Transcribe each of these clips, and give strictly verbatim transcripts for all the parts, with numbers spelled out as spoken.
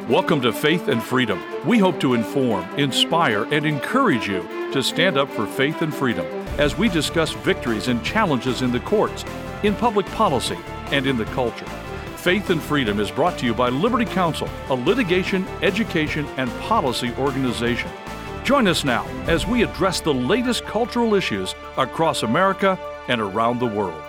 Welcome to Faith and Freedom. We hope to inform, inspire, and encourage you to stand up for faith and freedom as we discuss victories and challenges in the courts, in public policy, and in the culture. Faith and Freedom is brought to you by Liberty Counsel, a litigation, education, and policy organization. Join us now as we address the latest cultural issues across America and around the world.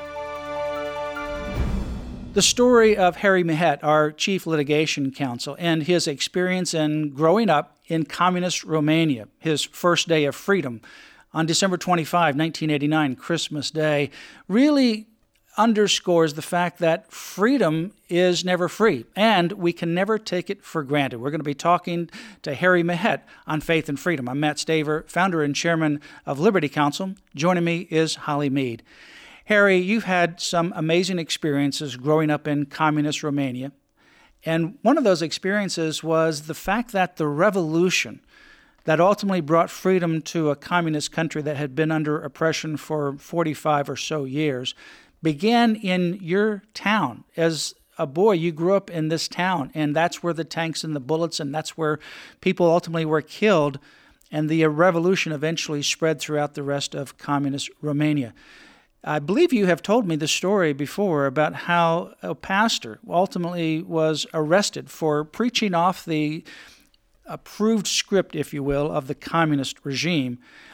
The story of Harry Mihet, our chief litigation counsel, and his experience in growing up in communist Romania, his first day of freedom on December twenty-fifth, nineteen eighty-nine, Christmas Day, really underscores the fact that freedom is never free, and we can never take it for granted. We're going to be talking to Harry Mihet on Faith and Freedom. I'm Matt Staver, founder and chairman of Liberty Counsel. Joining me is Holly Mead. Harry, you've had some amazing experiences growing up in communist Romania, and one of those experiences was the fact that the revolution that ultimately brought freedom to a communist country that had been under oppression for forty-five or so years began in your town. As a boy, you grew up in this town, and that's where the tanks and the bullets, and that's where people ultimately were killed, and the revolution eventually spread throughout the rest of communist Romania. I believe you have told me the story before about how a pastor ultimately was arrested for preaching off the approved script, if you will, of the communist regime,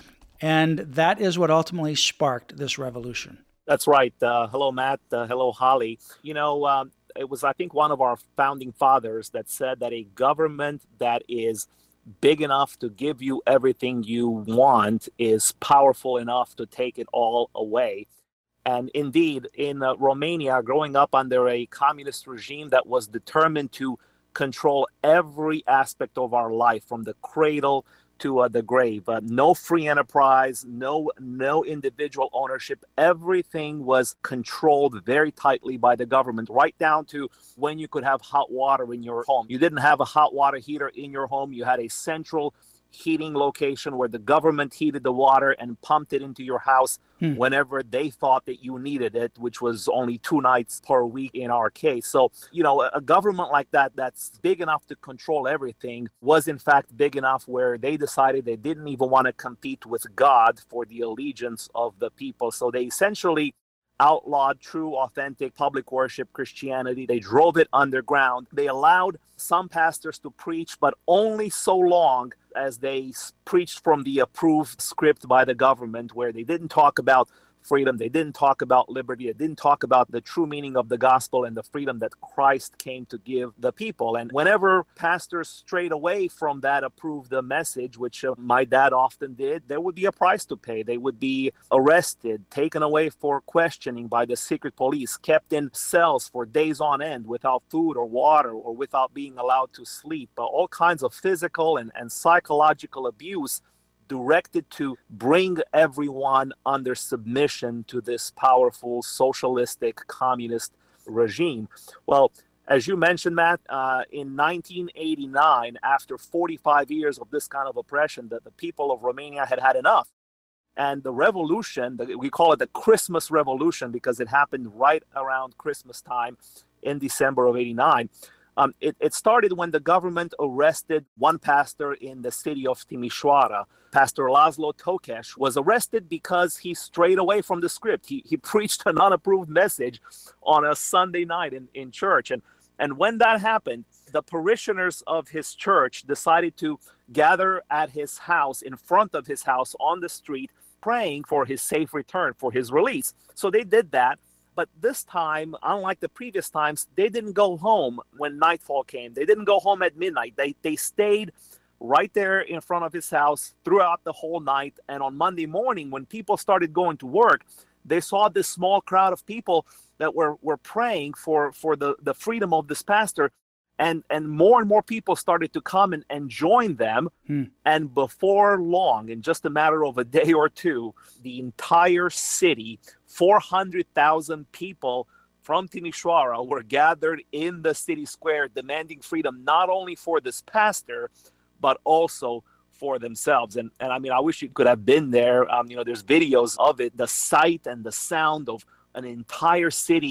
and that is what ultimately sparked this revolution. That's right. Uh, hello, Matt. Uh, hello, Holly. You know, um, it was, I think, one of our founding fathers that said that a government that is big enough to give you everything you want is powerful enough to take it all away. And indeed, in uh, Romania, growing up under a communist regime that was determined to control every aspect of our life, from the cradle to uh, the grave. Uh, no free enterprise, no no individual ownership. Everything was controlled very tightly by the government, right down to when you could have hot water in your home. You didn't have a hot water heater in your home. You had a central heating location where the government heated the water and pumped it into your house hmm. whenever they thought that you needed it, which was only two nights per week in our case. So, you know, a, a government like that that's big enough to control everything was in fact big enough where they decided they didn't even want to compete with God for the allegiance of the people. So they essentially outlawed true, authentic public worship Christianity. They drove it underground. They allowed some pastors to preach, but only so long as they preached from the approved script by the government, where they didn't talk about freedom, they didn't talk about liberty, they didn't talk about the true meaning of the gospel and the freedom that Christ came to give the people. And whenever pastors strayed away from that approved message, which uh, my dad often did, there would be a price to pay. They would be arrested, taken away for questioning by the secret police, kept in cells for days on end without food or water or without being allowed to sleep. Uh, all kinds of physical and, and psychological abuse directed to bring everyone under submission to this powerful socialistic communist regime. Well, as you mentioned, Matt, uh, in nineteen eighty-nine, after forty-five years of this kind of oppression, that the people of Romania had had enough. And the revolution, the, we call it the Christmas Revolution because it happened right around Christmas time in December of eighty-nine. Um, it, it started when the government arrested one pastor in the city of Timișoara. Pastor Laszlo Tokes was arrested because he strayed away from the script. He he preached an unapproved message on a Sunday night in, in church. And, and when that happened, the parishioners of his church decided to gather at his house, in front of his house on the street, praying for his safe return, for his release. So they did that. But this time, unlike the previous times, they didn't go home when nightfall came. They didn't go home at midnight. They they stayed right there in front of his house throughout the whole night. And on Monday morning, when people started going to work, they saw this small crowd of people that were, were praying for, for the, the freedom of this pastor. And and more and more people started to come and, and join them. Hmm. And before long, in just a matter of a day or two, the entire city, four hundred thousand people from Timișoara were gathered in the city square demanding freedom, not only for this pastor, but also for themselves. And, and I mean, I wish you could have been there. Um, you know, there's videos of it, the sight and the sound of an entire city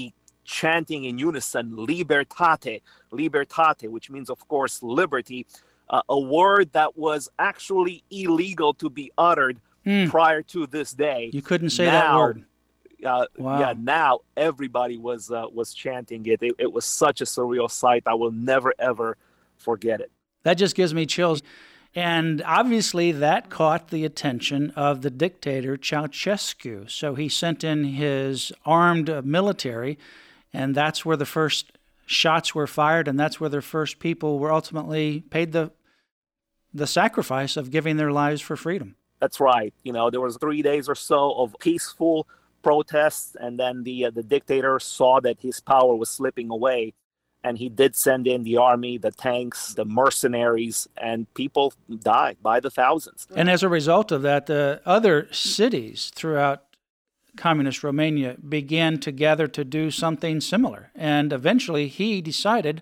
chanting in unison, libertate, libertate, which means, of course, liberty, uh, a word that was actually illegal to be uttered mm. prior to this day. You couldn't say now, that word. Uh, wow. Yeah, now everybody was uh, was chanting it. it. It was such a surreal sight. I will never, ever forget it. That just gives me chills. And obviously that caught the attention of the dictator Ceausescu. So he sent in his armed military, and that's where the first shots were fired, and that's where the first people were ultimately paid the the sacrifice of giving their lives for freedom. That's right. You know, there was three days or so of peaceful protests, and then the uh, the dictator saw that his power was slipping away. And he did send in the army, the tanks, the mercenaries, and people died by the thousands. And as a result of that, the other cities throughout communist Romania began to gather to do something similar. And eventually he decided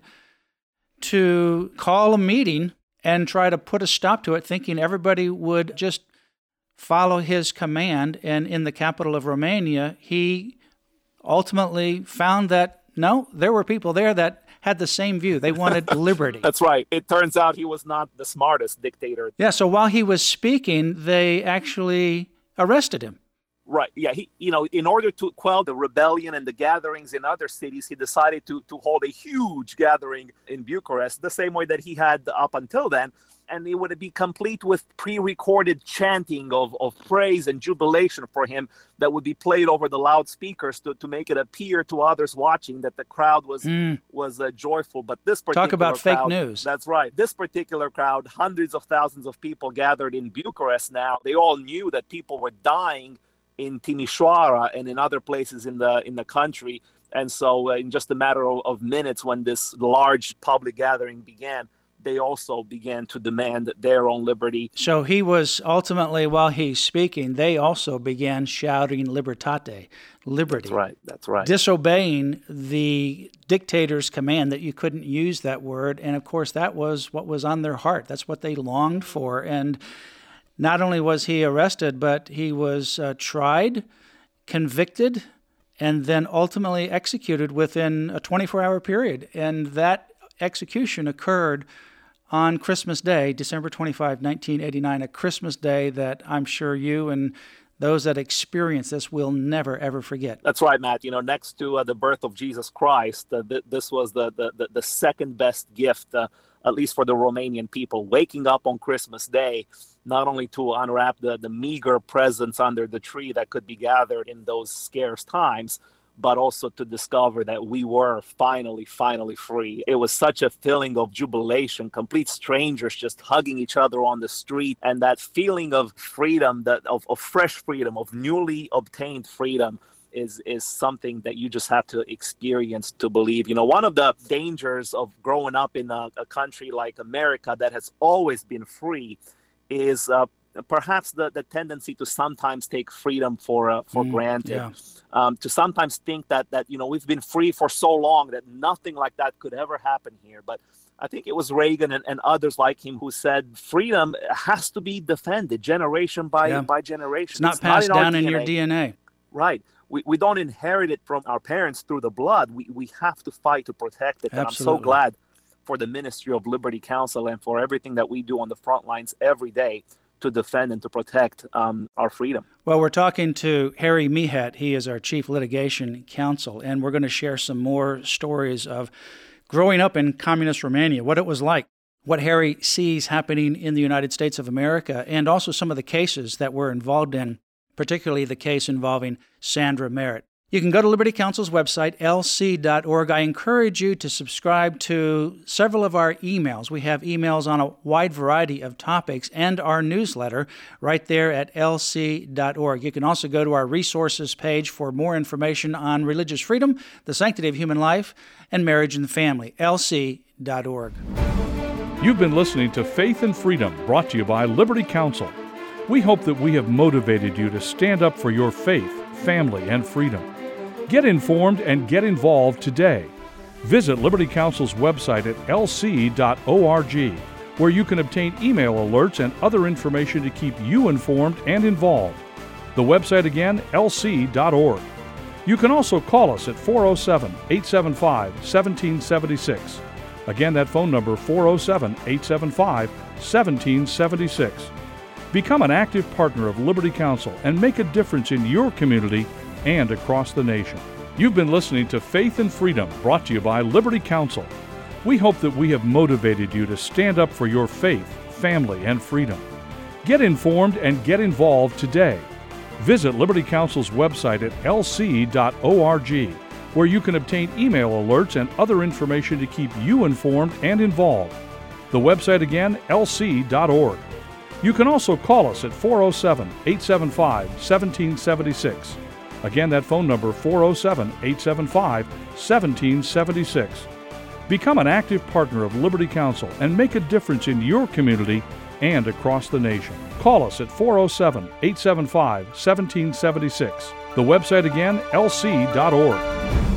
to call a meeting and try to put a stop to it, thinking everybody would just follow his command. And in the capital of Romania, he ultimately found that, no, there were people there that had the same view. They wanted liberty. That's right. It turns out he was not the smartest dictator. Yeah, so while he was speaking, they actually arrested him. Right. Yeah. He, you know, in order to quell the rebellion and the gatherings in other cities, he decided to to hold a huge gathering in Bucharest, the same way that he had up until then. And it would be complete with pre-recorded chanting of, of praise and jubilation for him that would be played over the loudspeakers to, to make it appear to others watching that the crowd was mm. was uh, joyful. But this particular Talk about crowd, fake news. That's right. This particular crowd, hundreds of thousands of people gathered in Bucharest now. They all knew that people were dying in Timișoara and in other places in the in the country. And so uh, in just a matter of, of minutes, when this large public gathering began, they also began to demand their own liberty. So he was ultimately, while he's speaking, they also began shouting libertate, liberty. That's right, that's right. Disobeying the dictator's command that you couldn't use that word. And of course, that was what was on their heart. That's what they longed for. And not only was he arrested, but he was uh, tried, convicted, and then ultimately executed within a twenty-four hour period. And that execution occurred on Christmas Day, December twenty-fifth, nineteen eighty-nine, a Christmas Day that I'm sure you and those that experience this will never, ever forget. That's right, Matt. You know, next to uh, the birth of Jesus Christ, uh, th- this was the, the, the, the second best gift, uh, at least for the Romanian people, waking up on Christmas Day, not only to unwrap the, the meager presents under the tree that could be gathered in those scarce times, but also to discover that we were finally, finally free. It was such a feeling of jubilation, complete strangers just hugging each other on the street, and that feeling of freedom, that of, of fresh freedom, of newly obtained freedom, is is something that you just have to experience to believe. You know, one of the dangers of growing up in a, a country like America that has always been free is uh, perhaps the, the tendency to sometimes take freedom for uh, for mm, granted. Yeah. Um, to sometimes think that, that, you know, we've been free for so long that nothing like that could ever happen here. But I think it was Reagan and, and others like him who said freedom has to be defended generation by, yeah. by generation. It's not it's passed not in down in your D N A. Right. We we don't inherit it from our parents through the blood. We, we have to fight to protect it. Absolutely. And I'm so glad for the Ministry of Liberty Counsel and for everything that we do on the front lines every day to defend and to protect um, our freedom. Well, we're talking to Harry Mehet. He is our Chief Litigation Counsel, and we're going to share some more stories of growing up in communist Romania, what it was like, what Harry sees happening in the United States of America, and also some of the cases that we're involved in, particularly the case involving Sandra Merritt. You can go to Liberty Counsel's website, L C dot org. I encourage you to subscribe to several of our emails. We have emails on a wide variety of topics and our newsletter right there at L C dot org. You can also go to our resources page for more information on religious freedom, the sanctity of human life, and marriage and the family, L C dot org. You've been listening to Faith and Freedom, brought to you by Liberty Counsel. We hope that we have motivated you to stand up for your faith, family, and freedom. Get informed and get involved today. Visit Liberty Counsel's website at L C dot org, where you can obtain email alerts and other information to keep you informed and involved. The website again, L C dot org. You can also call us at four oh seven, eight seven five, one seven seven six. Again, that phone number, four oh seven, eight seven five, one seven seven six. Become an active partner of Liberty Counsel and make a difference in your community and across the nation. You've been listening to Faith and Freedom, brought to you by Liberty Counsel. We hope that we have motivated you to stand up for your faith, family, and freedom. Get informed and get involved today. Visit Liberty Counsel's website at l c dot org, where you can obtain email alerts and other information to keep you informed and involved. The website again, l c dot org. You can also call us at four oh seven, eight seven five, one seven seven six. Again, that phone number, four oh seven, eight seven five, one seven seven six. Become an active partner of Liberty Counsel and make a difference in your community and across the nation. Call us at four oh seven, eight seven five, one seven seven six. The website again, l c dot org.